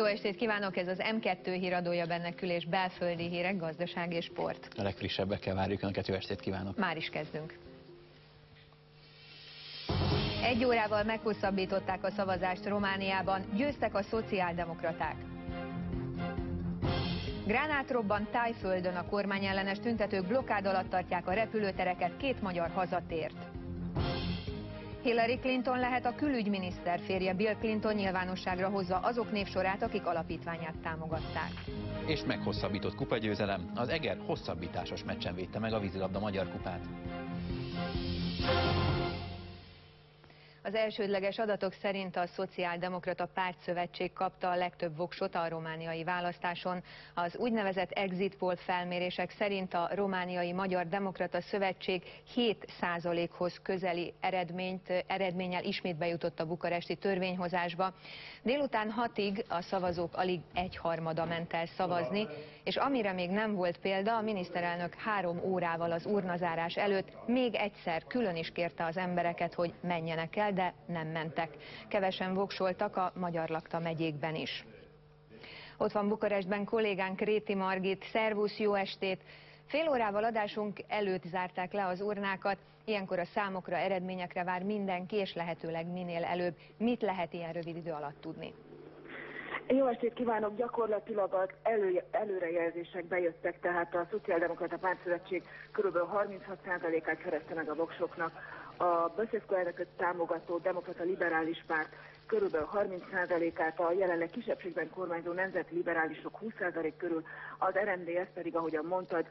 Jó estét kívánok, ez az M2 híradója, benne kül- és belföldi hírek, gazdaság és sport. A legfrissebbekkel várjuk Önöket, jó estét kívánok! Már is kezdünk. 1 órával meghosszabbították a szavazást Romániában, győztek a szociáldemokraták. Gránát robbant Thaiföldön, a kormányellenes tüntetők blokkád alatt tartják a repülőtereket, 2 magyar hazatért. Hillary Clinton lehet a külügyminiszter, férje Bill Clinton nyilvánosságra hozza azok névsorát, akik alapítványát támogatták. És meghosszabbított kupagyőzelem, az Eger hosszabbításos meccsen védte meg a vízilabda magyar kupát. Az elsődleges adatok szerint a Szociáldemokrata Pártszövetség kapta a legtöbb voksot a romániai választáson. Az úgynevezett exit poll felmérések szerint a romániai Magyar Demokrata Szövetség 7%-hoz közeli eredménnyel ismét bejutott a bukaresti törvényhozásba. Délután 6-ig a szavazók alig 1/3 ment el szavazni, és amire még nem volt példa, a miniszterelnök 3 órával az urnazárás előtt még egyszer külön is kérte az embereket, hogy menjenek el, de nem mentek. Kevesen voksoltak a magyar lakta megyékben is. Ott van Bukarestben kollégánk, Réti Margit. Szervusz, jó estét! Fél órával adásunk előtt zárták le az urnákat, ilyenkor a számokra, eredményekre vár mindenki, és lehetőleg minél előbb. Mit lehet ilyen rövid idő alatt tudni? Jó estét kívánok! Gyakorlatilag az előrejelzések bejöttek, tehát a Szociáldemokrata Pártszövetség kb. 36%-át szerezte meg a voksoknak, a Băsescu elnököt támogató Demokrata Liberális Párt kb. 30%-át, a jelenleg kisebbségben kormányzó nemzeti liberálisok 20% körül, az RMDSZ pedig, ahogyan mondtad,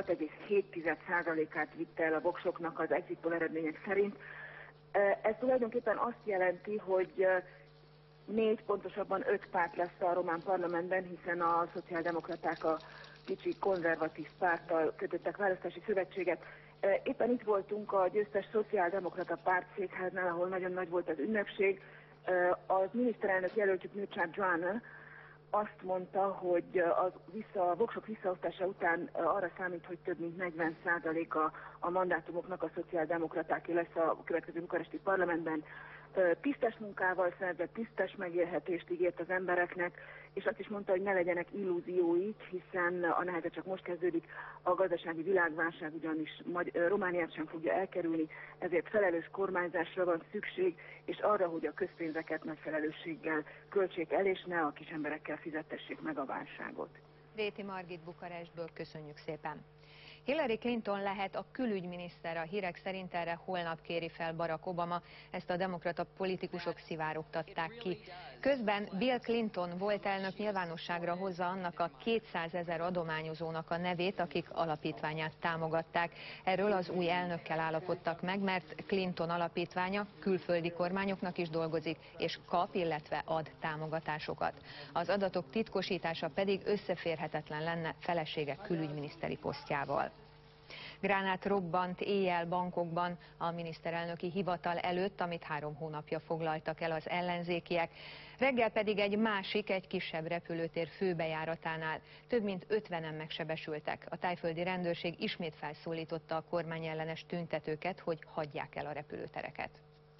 6,7%-át vitte el a voksoknak az exit poll eredmények szerint. Ez tulajdonképpen azt jelenti, hogy 4, pontosabban 5 párt lesz a román parlamentben, hiszen a szociáldemokraták a kicsi konzervatív párttal kötöttek választási szövetséget. Éppen itt voltunk a győztes szociáldemokrata párt székháznál, ahol nagyon nagy volt az ünnepség. A miniszterelnök jelöltjük Mircea Joana azt mondta, hogy a voksok visszaosztása után arra számít, hogy több mint 40% a mandátumoknak a szociáldemokratáké lesz a következő bukaresti parlamentben. Tisztes munkával szerzett, tisztes megélhetést ígért az embereknek, és azt is mondta, hogy ne legyenek illúzióik, hiszen a neheze csak most kezdődik, a gazdasági világválság ugyanis Romániát sem fogja elkerülni, ezért felelős kormányzásra van szükség, és arra, hogy a közpénzeket nagy felelősséggel költsék el, és ne a kis emberekkel fizettessék meg a válságot. Réti Margit Bukarestből, köszönjük szépen! Hillary Clinton lehet a külügyminiszter, a hírek szerint erre holnap kéri fel Barack Obama, ezt a demokrata politikusok szivárogtatták ki. Közben Bill Clinton volt elnök nyilvánosságra hozza annak a 200 000 adományozónak a nevét, akik alapítványát támogatták. Erről az új elnökkel állapodtak meg, mert Clinton alapítványa külföldi kormányoknak is dolgozik, és kap, illetve ad támogatásokat. Az adatok titkosítása pedig összeférhetetlen lenne felesége külügyminiszteri posztjával. Gránát robbant éjjel Bangkokban a miniszterelnöki hivatal előtt, amit 3 hónapja foglaltak el az ellenzékiek. Reggel pedig egy kisebb repülőtér főbejáratánál több mint 50-en megsebesültek. A thaiföldi rendőrség ismét felszólította a kormányellenes tüntetőket, hogy hagyják el a repülőtereket.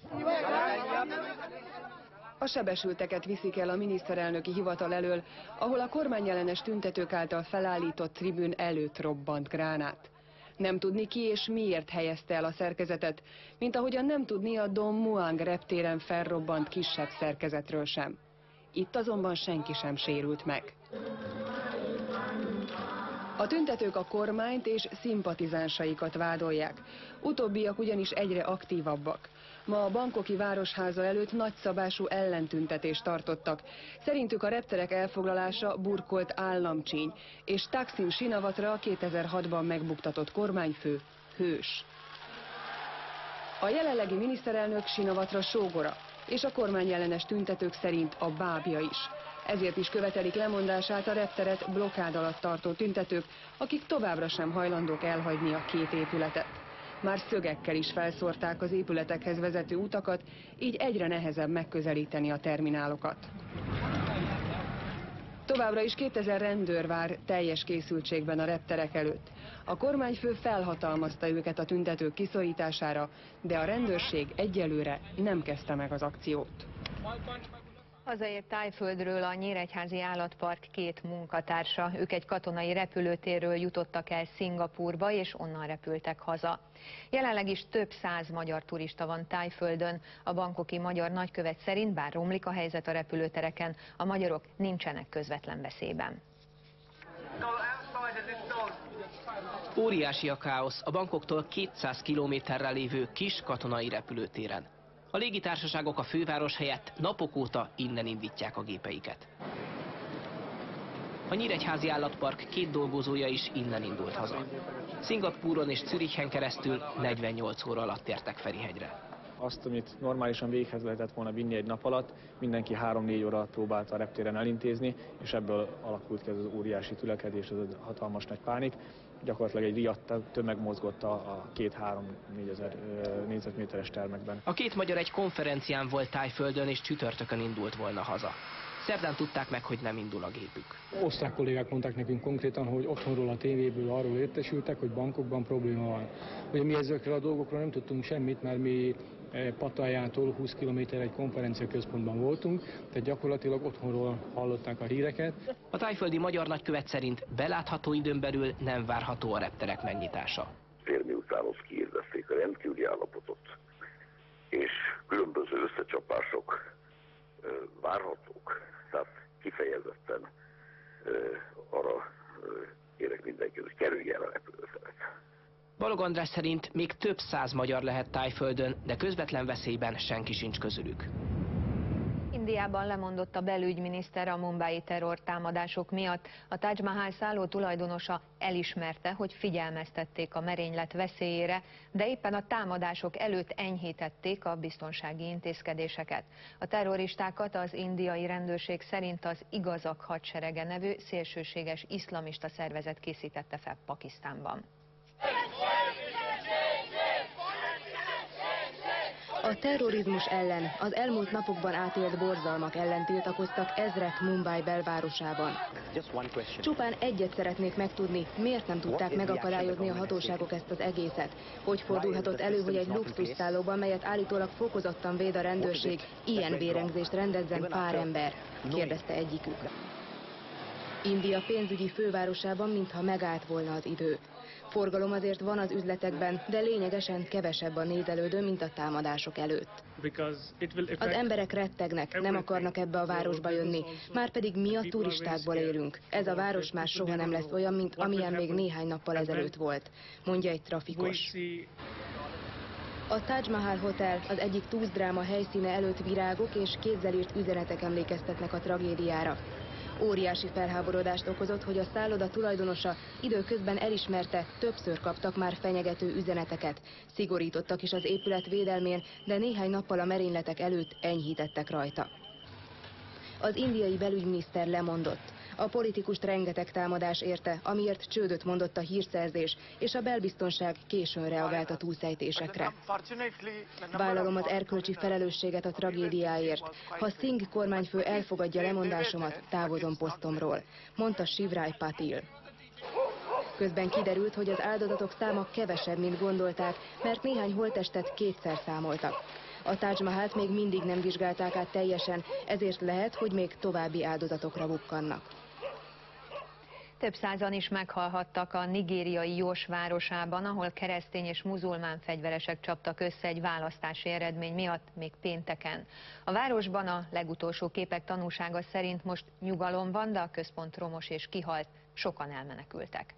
A sebesülteket viszik el a miniszterelnöki hivatal elől, ahol a kormányellenes tüntetők által felállított tribűn előtt robbant gránát. Nem tudni ki és miért helyezte el a szerkezetet, mint ahogyan nem tudni a Don Muang reptéren felrobbant kisebb szerkezetről sem. Itt azonban senki sem sérült meg. A tüntetők a kormányt és szimpatizánsaikat vádolják. Utóbbiak ugyanis egyre aktívabbak. Ma a bangkoki városháza előtt nagyszabású ellentüntetést tartottak. Szerintük a repterek elfoglalása burkolt államcsíny, és Thaksin Shinawatra 2006-ban megbuktatott kormányfő hős. A jelenlegi miniszterelnök Shinawatra sógora, és a kormányellenes tüntetők szerint a bábja is. Ezért is követelik lemondását a repteret blokkád alatt tartó tüntetők, akik továbbra sem hajlandók elhagyni a 2 épületet. Már szögekkel is felszórták az épületekhez vezető utakat, így egyre nehezebb megközelíteni a terminálokat. Továbbra is 2000 rendőr vár teljes készültségben a repterek előtt. A kormányfő felhatalmazta őket a tüntetők kiszorítására, de a rendőrség egyelőre nem kezdte meg az akciót. Hazaért Thaiföldről a Nyíregyházi Állatpark 2 munkatársa. Ők egy katonai repülőtérről jutottak el Szingapúrba, és onnan repültek haza. Jelenleg is több 100 magyar turista van Thaiföldön. A bangkoki magyar nagykövet szerint, bár romlik a helyzet a repülőtereken, a magyarok nincsenek közvetlen veszélyben. Óriási a káosz a Bangkoktól 200 kilométerre lévő kis katonai repülőtéren. A légitársaságok a főváros helyett napok óta innen indítják a gépeiket. A Nyíregyházi Állatpark 2 dolgozója is innen indult haza. Szingapúron és Zürichen keresztül 48 óra alatt értek Ferihegyre. Azt, amit normálisan véghez lehetett volna vinni egy nap alatt, mindenki 3-4 óra alatt próbálta a reptéren elintézni, és ebből alakult ki ez az óriási tülekedés, ez a hatalmas nagy pánik. Gyakorlatilag egy riadt tömeg mozgott a 2-3-4 ezer négyzetméteres termekben. A 2 magyar egy konferencián volt Thaiföldön, és csütörtökön indult volna haza. Szerdán tudták meg, hogy nem indul a gépük. Osztrák kollégák mondták nekünk konkrétan, hogy otthonról a tévéből arról értesültek, hogy Bangkokban probléma van. Ugye mi ezekről a dolgokról nem tudtunk semmit, mert mi Pattayától 20 km egy konferenciaközpontban voltunk, tehát gyakorlatilag otthonról hallották a híreket. A thaiföldi magyar nagykövet szerint belátható időn belül nem várható a repterek megnyitása. Érmi után kihirdették a rendkívüli állapotot, és különböző összecsapások várhatók, tehát kifejezetten arra kérek mindenkit, hogy kerülj el a repülőteret. Balog András szerint még több 100 magyar lehet Thaiföldön, de közvetlen veszélyben senki sincs közülük. Indiában lemondott a belügyminiszter a mumbai terrortámadások miatt. A Taj Mahal szálló tulajdonosa elismerte, hogy figyelmeztették a merénylet veszélyére, de éppen a támadások előtt enyhítették a biztonsági intézkedéseket. A terroristákat az indiai rendőrség szerint az Igazak hadserege nevű szélsőséges iszlamista szervezet készítette fel Pakisztánban. A terrorizmus ellen, az elmúlt napokban átélt borzalmak ellen tiltakoztak ezrek Mumbai belvárosában. Csupán egyet szeretnék megtudni, miért nem tudták megakadályozni a hatóságok ezt az egészet? Hogy fordulhatott elő, hogy egy luxusszállóban, melyet állítólag fokozottan véd a rendőrség, ilyen vérengzést rendezzen pár ember? Kérdezte egyikük. India pénzügyi fővárosában mintha megállt volna az idő. Forgalom azért van az üzletekben, de lényegesen kevesebb a nézelődő, mint a támadások előtt. Az emberek rettegnek, nem akarnak ebbe a városba jönni, márpedig mi a turistákból élünk. Ez a város már soha nem lesz olyan, mint amilyen még néhány nappal ezelőtt volt, mondja egy trafikos. A Taj Mahal Hotel, az egyik túszdráma helyszíne előtt virágok és kézzel írt üzenetek emlékeztetnek a tragédiára. Óriási felháborodást okozott, hogy a szálloda tulajdonosa időközben elismerte, többször kaptak már fenyegető üzeneteket. Szigorítottak is az épület védelmén, de néhány nappal a merényletek előtt enyhítettek rajta. Az indiai belügyminiszter lemondott. A politikust rengeteg támadás érte, amiért csődöt mondott a hírszerzés, és a belbiztonság későn reagált a túlszejtésekre. Vállalom az erkölcsi felelősséget a tragédiáért. Ha Singh kormányfő elfogadja lemondásomat, távozom posztomról, mondta Shivrai Patil. Közben kiderült, hogy az áldozatok száma kevesebb, mint gondolták, mert néhány holttestet kétszer számoltak. A Taj Mahalt még mindig nem vizsgálták át teljesen, ezért lehet, hogy még további áldozatokra bukkannak. Több százan is meghalhattak a nigériai Jos városában, ahol keresztény és muzulmán fegyveresek csaptak össze egy választási eredmény miatt még pénteken. A városban a legutolsó képek tanúsága szerint most nyugalom van, de a központ romos és kihalt, sokan elmenekültek.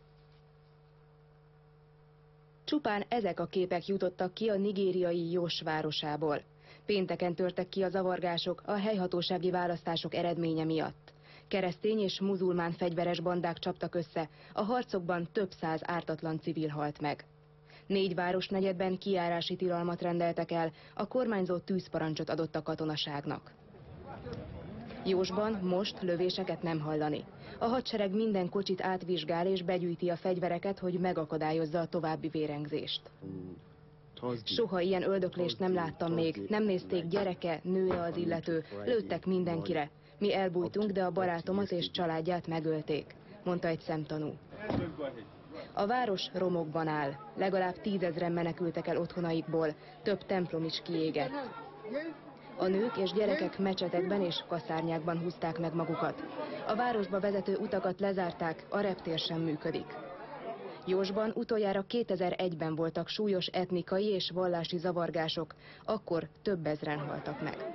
Csupán ezek a képek jutottak ki a nigériai Jos városából. Pénteken törtek ki a zavargások a helyhatósági választások eredménye miatt. Keresztény és muzulmán fegyveres bandák csaptak össze, a harcokban több 100 ártatlan civil halt meg. 4 városnegyedben kijárási tilalmat rendeltek el, a kormányzó tűzparancsot adott a katonaságnak. Jósban most lövéseket nem hallani. A hadsereg minden kocsit átvizsgál és begyűjti a fegyvereket, hogy megakadályozza a további vérengzést. Soha ilyen öldöklést nem láttam még, nem nézték gyereke, nője az illető, lőttek mindenkire. Mi elbújtunk, de a barátomat és családját megölték, mondta egy szemtanú. A város romokban áll, legalább 10 000-en menekültek el otthonaikból, több templom is kiégett. A nők és gyerekek mecsetekben és kaszárnyákban húzták meg magukat. A városba vezető utakat lezárták, a reptér sem működik. Jósban utoljára 2001-ben voltak súlyos etnikai és vallási zavargások, akkor több ezren haltak meg.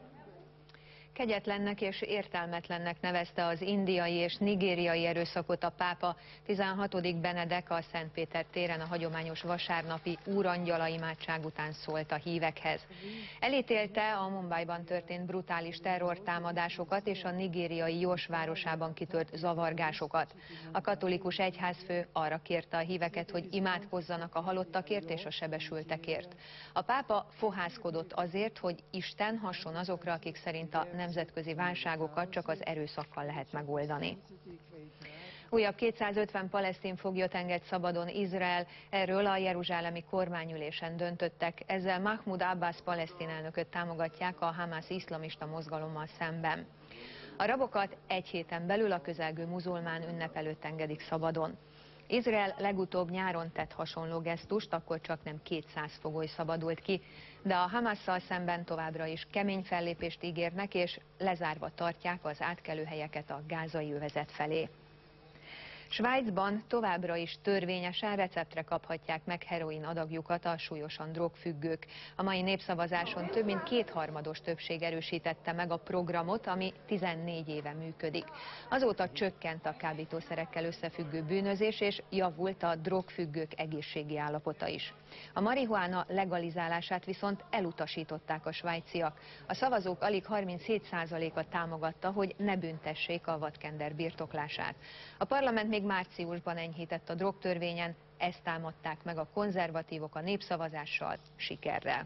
Kegyetlennek és értelmetlennek nevezte az indiai és nigériai erőszakot a pápa. 16. Benedek a Szentpéter téren a hagyományos vasárnapi úrangyala imádság után szólt a hívekhez. Elítélte a Mumbaiban történt brutális terrortámadásokat és a nigériai Jos városában kitört zavargásokat. A katolikus egyházfő arra kérte a híveket, hogy imádkozzanak a halottakért és a sebesültekért. A pápa fohászkodott azért, hogy Isten hasson azokra, akik szerint a nemzetközi válságokat csak az erőszakkal lehet megoldani. Újabb 250 palesztin foglyot enged szabadon Izrael, erről a jeruzsálemi kormányülésen döntöttek, ezzel Mahmoud Abbas palesztin elnököt támogatják a Hamász iszlamista mozgalommal szemben. A rabokat egy héten belül a közelgő muzulmán ünnep előtt engedik szabadon. Izrael legutóbb nyáron tett hasonló gesztust, akkor csak nem 200 fogoly szabadult ki, de a Hamasszal szemben továbbra is kemény fellépést ígérnek, és lezárva tartják az átkelőhelyeket a gázai övezet felé. Svájcban továbbra is törvényesen receptre kaphatják meg heroin adagjukat a súlyosan drogfüggők. A mai népszavazáson több mint kétharmados többség erősítette meg a programot, ami 14 éve működik. Azóta csökkent a kábítószerekkel összefüggő bűnözés, és javult a drogfüggők egészségi állapota is. A marihuána legalizálását viszont elutasították a svájciak. A szavazók alig 37%-a támogatta, hogy ne büntessék a vadkender birtoklását. A parlament még márciusban enyhített a drogtörvényen, ezt támadták meg a konzervatívok a népszavazással sikerrel.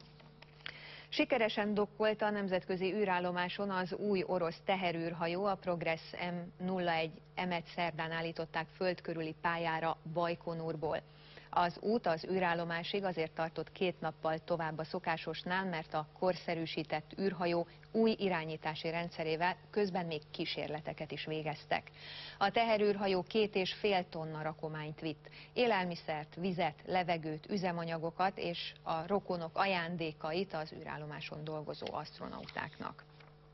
Sikeresen dokkolt a nemzetközi űrállomáson az új orosz teherűrhajó, a Progress M01 emet szerdán állították föld körüli pályára Bajkonurból. Az út az űrállomásig azért tartott 2 nappal tovább a szokásosnál, mert a korszerűsített űrhajó új irányítási rendszerével közben még kísérleteket is végeztek. A teherűrhajó 2,5 tonna rakományt vitt, élelmiszert, vizet, levegőt, üzemanyagokat és a rokonok ajándékait az űrállomáson dolgozó asztronautáknak.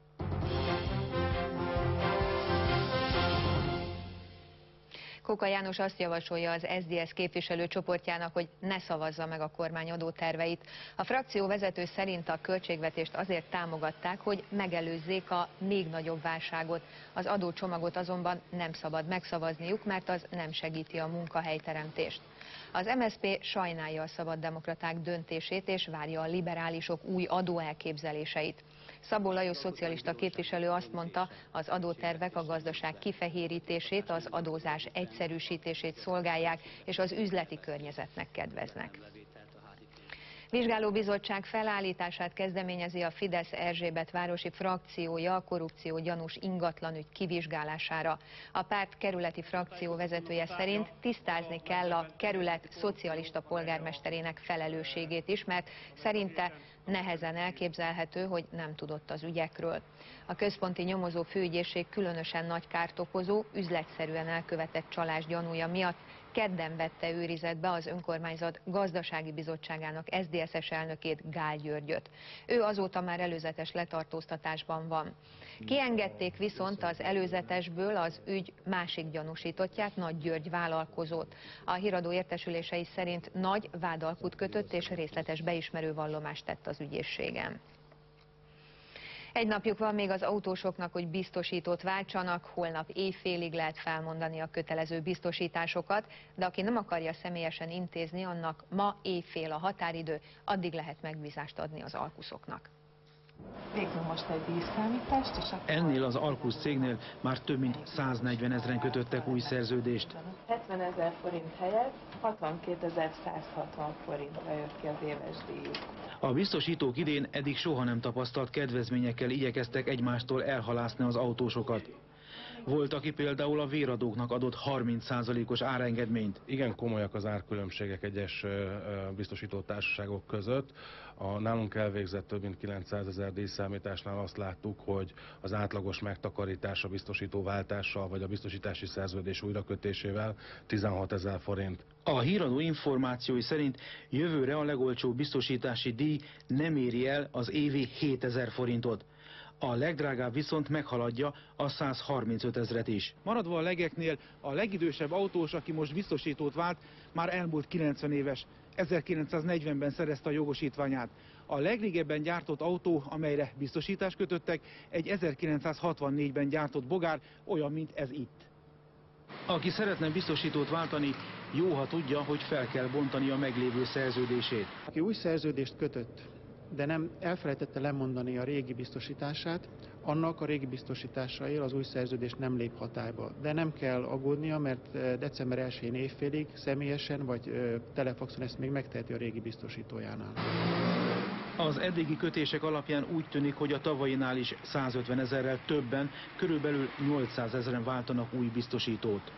Kóka János azt javasolja az SZDSZ képviselőcsoportjának, hogy ne szavazza meg a kormány adóterveit. A frakció vezető szerint a költségvetést azért támogatták, hogy megelőzzék a még nagyobb válságot. Az adócsomagot azonban nem szabad megszavazniuk, mert az nem segíti a munkahelyteremtést. Az MSZP sajnálja a szabaddemokraták döntését és várja a liberálisok új adóelképzeléseit. Szabó Lajos szocialista képviselő azt mondta, az adótervek a gazdaság kifehérítését, az adózás egyszerűsítését szolgálják, és az üzleti környezetnek kedveznek. Vizsgálóbizottság felállítását kezdeményezi a Fidesz Erzsébet városi frakciója a korrupció gyanús ingatlanügy kivizsgálására. A párt kerületi frakció vezetője szerint tisztázni kell a kerület szocialista polgármesterének felelősségét is, mert szerinte nehezen elképzelhető, hogy nem tudott az ügyekről. A központi nyomozó főügyészség különösen nagy kárt okozó, üzletszerűen elkövetett csalás gyanúja miatt kedden vette őrizetbe az önkormányzat gazdasági bizottságának SZDSZ-es elnökét, Gál Györgyöt. Ő azóta már előzetes letartóztatásban van. Kiengedték viszont az előzetesből az ügy másik gyanúsítottját, Nagy György vállalkozót. A híradó értesülései szerint Nagy vádalkut kötött és részletes beismerő vallomást tett az ügyészségen. Egy napjuk van még az autósoknak, hogy biztosítót váltsanak, holnap éjfélig lehet felmondani a kötelező biztosításosokat, de aki nem akarja személyesen intézni, annak ma éjfél a határidő, addig lehet megbízást adni az alkuszoknak. Végül most egy díjszámítást, és akkor... Ennél az Alkusz cégnél már több mint 140 000-en kötöttek új szerződést. 70 000 forint helyett 62 160 forintra jött ki az éves díj. A biztosítók idén eddig soha nem tapasztalt kedvezményekkel igyekeztek egymástól elhalászni az autósokat. Volt, aki például a véradóknak adott 30%-os árengedményt. Igen komolyak az árkülönbségek egyes biztosító társaságok között. A nálunk elvégzett több mint 900 000 díjszámításnál azt láttuk, hogy az átlagos megtakarítás a biztosító váltással vagy a biztosítási szerződés újrakötésével 16 000 forint. A híradó információi szerint jövőre a legolcsóbb biztosítási díj nem éri el az évi 7000 forintot. A legdrágább viszont meghaladja a 135 000-et is. Maradva a legeknél, a legidősebb autós, aki most biztosítót vált, már elmúlt 90 éves. 1940-ben szerezte a jogosítványát. A legrégebben gyártott autó, amelyre biztosítást kötöttek, egy 1964-ben gyártott bogár, olyan, mint ez itt. Aki szeretne biztosítót váltani, jó, ha tudja, hogy fel kell bontani a meglévő szerződését. Aki új szerződést kötött, de nem elfelejtette lemondani a régi biztosítását, annak a régi biztosítása él, az új szerződés nem lép hatályba. De nem kell aggódnia, mert december 1-én évfélig személyesen vagy telefaxon ezt még megteheti a régi biztosítójánál. Az eddigi kötések alapján úgy tűnik, hogy a tavainál is 150 000-rel többen, körülbelül 800 000-en váltanak új biztosítót.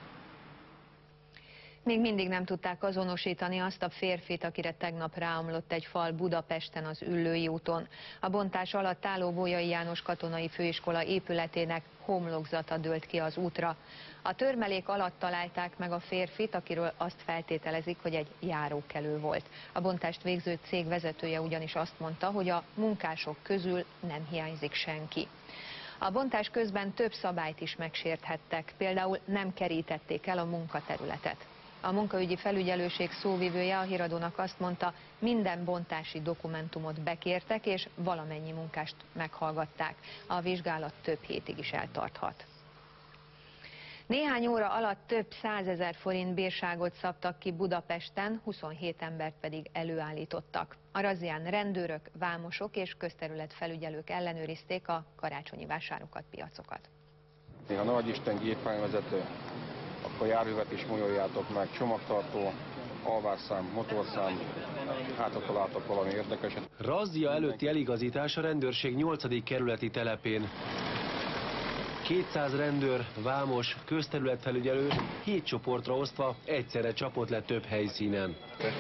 Még mindig nem tudták azonosítani azt a férfit, akire tegnap ráomlott egy fal Budapesten az Üllői úton. A bontás alatt álló Bolyai János Katonai Főiskola épületének homlokzata dőlt ki az útra. A törmelék alatt találták meg a férfit, akiről azt feltételezik, hogy egy járókelő volt. A bontást végző cég vezetője ugyanis azt mondta, hogy a munkások közül nem hiányzik senki. A bontás közben több szabályt is megsérthettek, például nem kerítették el a munkaterületet. A munkaügyi felügyelőség szóvivője a híradónak azt mondta, minden bontási dokumentumot bekértek, és valamennyi munkást meghallgatták. A vizsgálat több hétig is eltarthat. Néhány óra alatt több 100 000 forint bírságot szabtak ki Budapesten, 27 embert pedig előállítottak. A razzián rendőrök, vámosok és közterületfelügyelők ellenőrizték a karácsonyi vásárokat, piacokat. Ha Nagyisten gépjárművezető, akkor járművet is molyoljátok meg, csomagtartó, alvásszám, motorszám, hátra találtok valami érdekeset. Razzia előtti eligazítás a rendőrség 8. kerületi telepén. 200 rendőr, vámos, közterületfelügyelő 7 csoportra osztva egyszerre csapott le több helyszínen.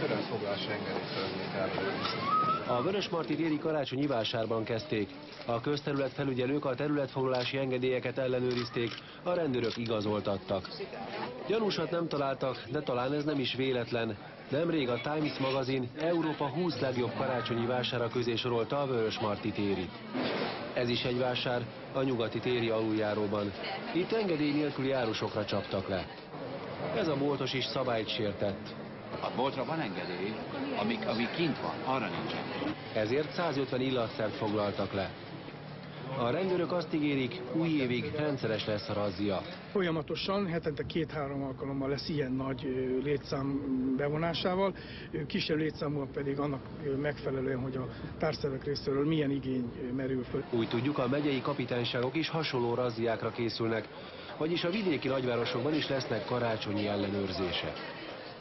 A Vörösmarty téri karácsonyi vásárban kezdték. A közterületfelügyelők a területfoglalási engedélyeket ellenőrizték, a rendőrök igazoltattak. Gyanúsat nem találtak, de talán ez nem is véletlen. Nemrég a Times magazin Európa 20 legjobb karácsonyi vására közé sorolta a Vörösmarty térit. Ez is egy vásár a nyugati téri aluljáróban. Itt engedély nélküli árusokra csaptak le. Ez a boltos is szabályt sértett. A boltra van engedély, ami kint van, arra nincsen. Ezért 150 illatszert foglaltak le. A rendőrök azt ígérik, új évig rendszeres lesz a razzia. Folyamatosan, hetente 2-3 alkalommal lesz ilyen nagy létszám bevonásával, kisebb létszámmal pedig annak megfelelően, hogy a társzervek részéről milyen igény merül föl. Úgy tudjuk, a megyei kapitányságok is hasonló razziákra készülnek, vagyis a vidéki nagyvárosokban is lesznek karácsonyi ellenőrzések.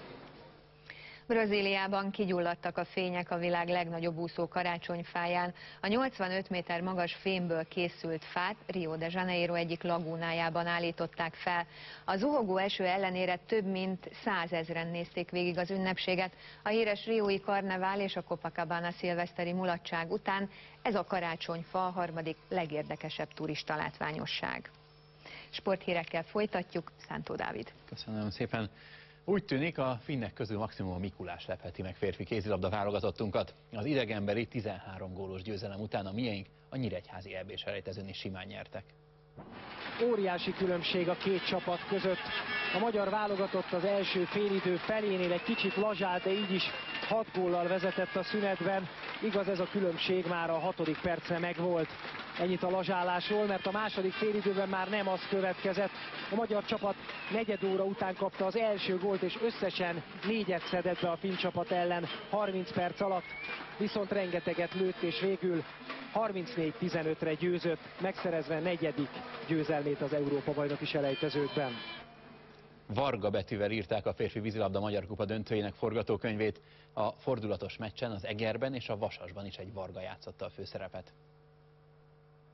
Brazíliában kigyulladtak a fények a világ legnagyobb úszó karácsonyfáján. A 85 méter magas fémből készült fát Rio de Janeiro egyik lagúnájában állították fel. A zuhogó eső ellenére több mint 100 000-en nézték végig az ünnepséget. A híres riói karnevál és a Copacabana szilveszteri mulatság után ez a karácsonyfa a harmadik legérdekesebb turista látványosság. Sporthírekkel folytatjuk, Szántó Dávid. Köszönöm szépen. Úgy tűnik, a finnek közül maximum a Mikulás lepheti meg férfi kézilabda válogatottunkat. Az idegenbeli 13 gólos győzelem után a miénk a nyíregyházi EB-s selejtezőn is simán nyertek. Óriási különbség a két csapat között. A magyar válogatott az első félidő felénél egy kicsit lazsált, de így is 6 góllal vezetett a szünetben. Igaz, ez a különbség már a 6. percre megvolt. Ennyit a lazsálásról, mert a második félidőben már nem az következett. A magyar csapat negyed óra után kapta az első gólt, és összesen 4-et szedett be a finn csapat ellen 30 perc alatt. Viszont rengeteget lőtt, és végül 34-15-re győzött, megszerezve 4. győzelmét az Európa-bajnoki selejtezőkben. Varga betűvel írták a férfi vízilabda Magyar Kupa döntőjének forgatókönyvét. A fordulatos meccsen az Egerben és a Vasasban is egy Varga játszotta a főszerepet.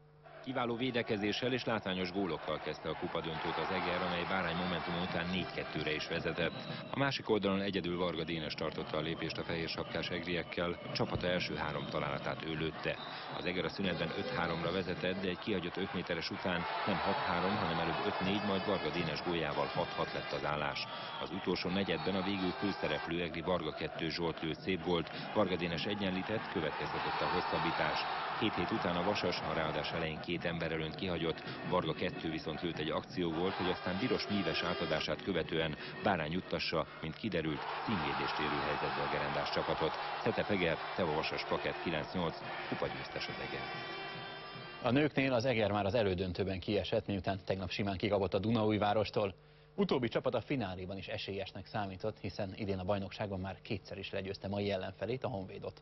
Kiváló védekezéssel és látványos gólokkal kezdte a kupadöntőt az Eger, amely bárány momentum után 4-2-re is vezetett. A másik oldalon egyedül Varga Dénes tartotta a lépést a fehér sapkás egriekkel, csapata első 3 találatát ő lőtte. Az Eger a szünetben 5-3-ra vezetett, de egy kihagyott 5 méteres után nem 6-3, hanem előbb 5-4, majd Varga Dénes góljával 6-6 lett az állás. Az utolsó negyedben a végül főszereplő egri Varga 2 Zsolt lőtt szép gólt, Varga Dénes egyenlített, következtetett a hosszabbítás. 7 hét után a Vasas a ráadás elején 2 ember előtt kihagyott, Varga 2 viszont lőtt egy akciógólt, hogy aztán Biros Míves átadását követően Bárány juttassa, mint kiderült, címvédést érő helyzetbe a gerendás csapatot. Szete Eger, Teva Vasas Plakett 9-8, kupagyőztes az Eger. A nőknél az Eger már az elődöntőben kiesett, miután tegnap simán kikapott a Dunaújvárostól. Utóbbi csapat a fináléban is esélyesnek számított, hiszen idén a bajnokságon már 2-szer is legyőzte mai ellenfelét, a Honvédot.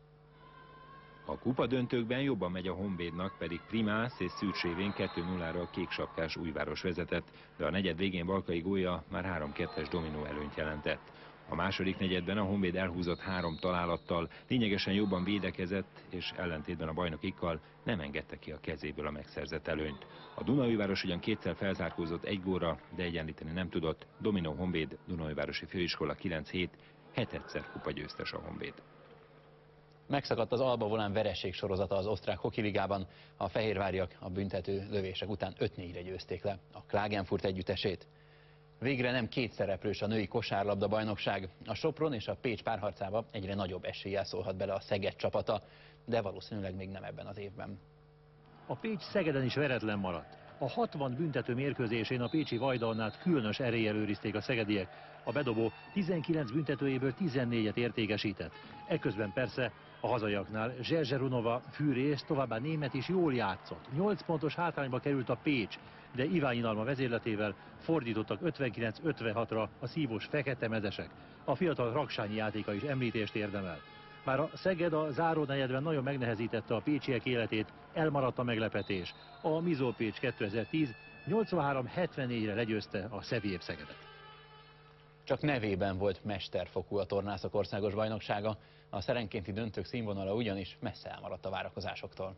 A kupadöntőkben jobban megy a Honvédnak, pedig Primász és Szűcs révén 2-0-ra a kéksapkás Újváros vezetett, de a negyed végén Balkai gólya már 3-2-es dominó előnyt jelentett. A második negyedben a Honvéd elhúzott 3 találattal, lényegesen jobban védekezett, és ellentétben a bajnokikkal nem engedte ki a kezéből a megszerzett előnyt. A Dunaújváros ugyan 2-szer felzárkózott 1 gólra, de egyenlíteni nem tudott. Dominó Honvéd, Dunaújvárosi Főiskola 9-7, 7-szer kupagyőztes a Honvéd. Megszakadt az Alba Volán vereség sorozata az osztrák hokiligában. A fehérváriak a büntető lövések után 5-4-re győzték le a Klagenfurt együttesét. Végre nem 2 szereplős a női kosárlabda bajnokság. A Sopron és a Pécs párharcába egyre nagyobb eséllyel szólhat bele a Szeged csapata, de valószínűleg még nem ebben az évben. A Pécs Szegeden is veretlen maradt. A 60 büntető mérkőzésén a pécsi Vajdalnát különös eréllyel őrizték a szegediek. A bedobó 19 büntetőjéből 14-et értékesített. Ekközben persze a hazaiaknál Zserzserunova, Fűrész, továbbá Német is jól játszott. 8 pontos hátrányba került a Pécs, de Iványi Alma vezérletével fordítottak 59-56-ra a szívós fekete mezesek. A fiatal Raksányi játéka is említést érdemel. Bár a Szeged a zárónegyedben nagyon megnehezítette a pécsiek életét, elmaradt a meglepetés. A Mizó Pécs 2010 83-74-re legyőzte a Szevijéb Szegedet. Csak nevében volt mesterfokú a tornászok országos bajnoksága, a szerenkénti döntők színvonala ugyanis messze elmaradt a várakozásoktól.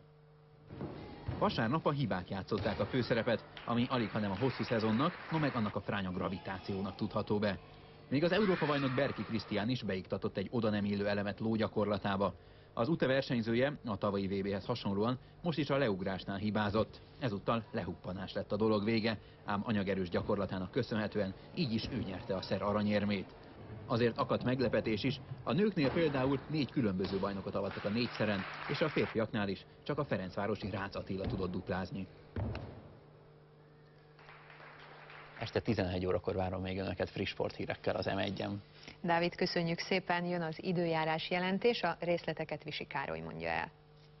Vasárnap a hibák játszották a főszerepet, ami alighanem a hosszú szezonnak, no meg annak a fránya gravitációnak tudható be. Még az Európa-bajnok Berki Krisztián is beiktatott egy oda nem illő elemet lógyakorlatába. Az UTE versenyzője a tavalyi VB-hez hasonlóan most is a leugrásnál hibázott. Ezúttal lehuppanás lett a dolog vége, ám anyagerős gyakorlatának köszönhetően így is ő nyerte a szer aranyérmét. Azért akadt meglepetés is, a nőknél például 4 különböző bajnokot avattak a 4 szeren, és a férfiaknál is csak a ferencvárosi Rácz Attila tudott duplázni. Este 11 órakor várom még önöket friss sporthírekkel az M1-en. Dávid, köszönjük szépen, jön az időjárás jelentés, a részleteket Visi Károly mondja el.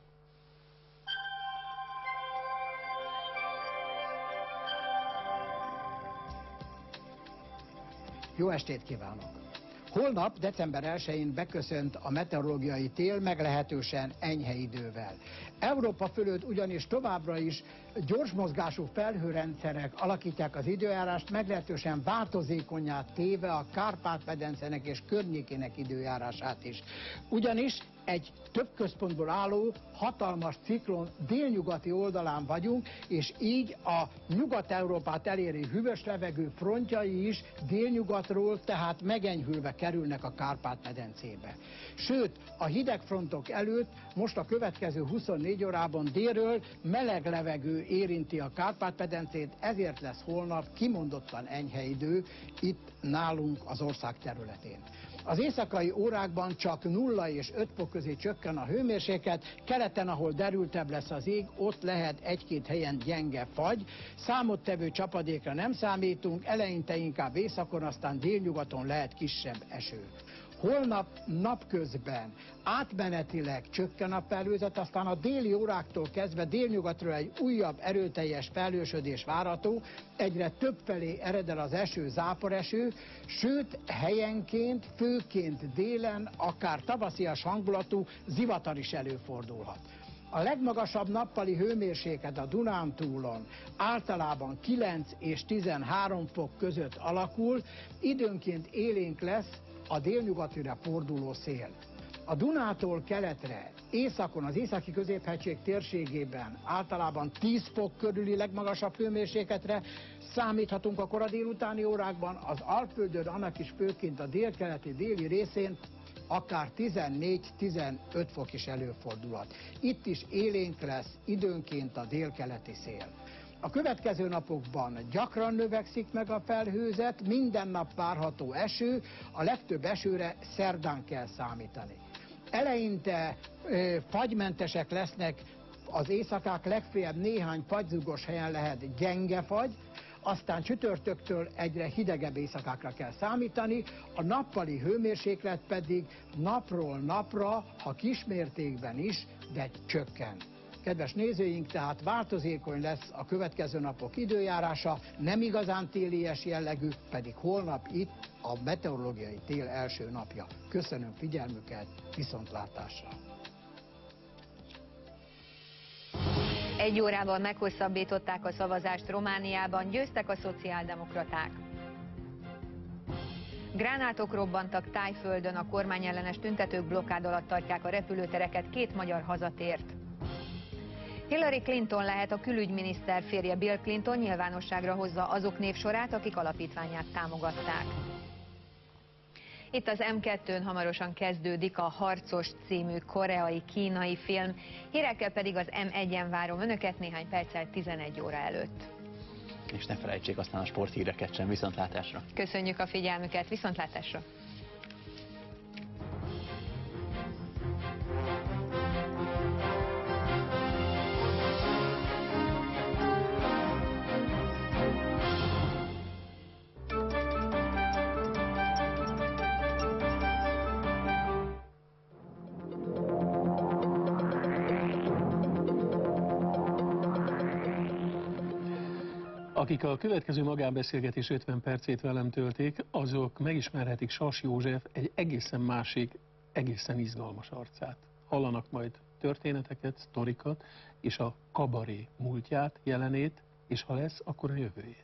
Jó estét kívánok! Holnap, december 1-én beköszönt a meteorológiai tél meglehetősen enyhe idővel. Európa fölött ugyanis továbbra is gyorsmozgású felhőrendszerek alakítják az időjárást, meglehetősen változékonnyá téve a Kárpát-medencenek és környékének időjárását is. Ugyanis egy több központból álló hatalmas ciklon délnyugati oldalán vagyunk, és így a Nyugat-Európát eléri hűvös levegő frontjai is délnyugatról, tehát megenyhülve kerülnek a Kárpát-medencébe. Sőt, a hidegfrontok előtt most a következő 24 órában délről meleg levegő érinti a Kárpát-medencét, ezért lesz holnap kimondottan enyhe idő itt nálunk az ország területén. Az éjszakai órákban csak 0 és 5 fok közé csökken a hőmérséklet, keleten, ahol derültebb lesz az ég, ott lehet egy-két helyen gyenge fagy. Számottevő csapadékra nem számítunk, eleinte inkább északon, aztán délnyugaton lehet kisebb eső. Holnap napközben átmenetileg csökken a felhőzet, aztán a déli óráktól kezdve délnyugatról egy újabb erőteljes felhősödés várható, egyre többfelé ered el az eső, záporeső, sőt helyenként, főként délen akár tavaszias hangulatú zivatar is előfordulhat. A legmagasabb nappali hőmérséklet a Dunántúlon általában 9 és 13 fok között alakul, időnként élénk lesz a délnyugatira forduló szél. A Dunától keletre, északon, az északi középhegység térségében általában 10 fok körüli legmagasabb hőmérsékletre számíthatunk a kora délutáni órákban, az Alföldön, annak is főként a délkeleti déli részén akár 14-15 fok is előfordulhat. Itt is élénk lesz időnként a délkeleti szél. A következő napokban gyakran növekszik meg a felhőzet, minden nap várható eső, a legtöbb esőre szerdán kell számítani. Eleinte fagymentesek lesznek az éjszakák, legfeljebb néhány fagyzugos helyen lehet gyenge fagy, aztán csütörtöktől egyre hidegebb éjszakákra kell számítani, a nappali hőmérséklet pedig napról napra, ha kismértékben is, de csökken. Kedves nézőink, tehát változékony lesz a következő napok időjárása, nem igazán télies jellegű, pedig holnap itt a meteorológiai tél első napja. Köszönöm figyelmüket, viszontlátásra! 1 órával meghosszabbították a szavazást Romániában, győztek a szociáldemokraták. Gránátok robbantak Thaiföldön, a kormányellenes tüntetők blokkád alatt tartják a repülőtereket, 2 magyar hazatért. Hillary Clinton lehet a külügyminiszter, férje Bill Clinton nyilvánosságra hozza azok névsorát, akik alapítványát támogatták. Itt az M2-n hamarosan kezdődik a Harcos című koreai-kínai film, hírekkel pedig az M1-en várom önöket néhány perccel 11 óra előtt. És ne felejtsék aztán a sporthíreket sem, viszontlátásra. Köszönjük a figyelmüket, viszontlátásra! Akik a következő magánbeszélgetés 50 percét velem tölték, azok megismerhetik Sas József egy egészen másik, egészen izgalmas arcát. Hallanak majd történeteket, sztorikat, és a kabaré múltját, jelenét, és ha lesz, akkor a jövőjét.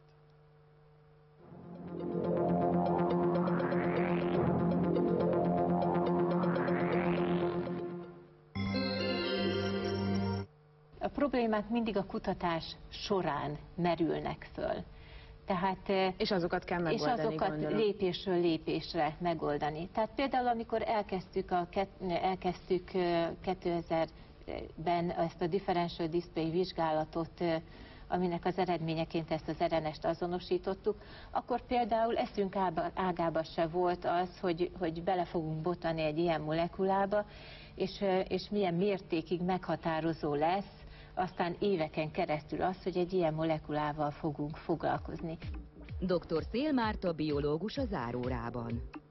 A problémák mindig a kutatás során merülnek föl. Tehát, és azokat kell megoldani, és azokat gondolom. lépésről lépésre megoldani. Tehát például, amikor elkezdtük 2000-ben ezt a differential display vizsgálatot, aminek az eredményeként ezt az RNS-t azonosítottuk, akkor például eszünk ágába se volt az, hogy bele fogunk botlani egy ilyen molekulába, és milyen mértékig meghatározó lesz aztán éveken keresztül az, hogy egy ilyen molekulával fogunk foglalkozni. Dr. Szél Márta biológus a zárórában.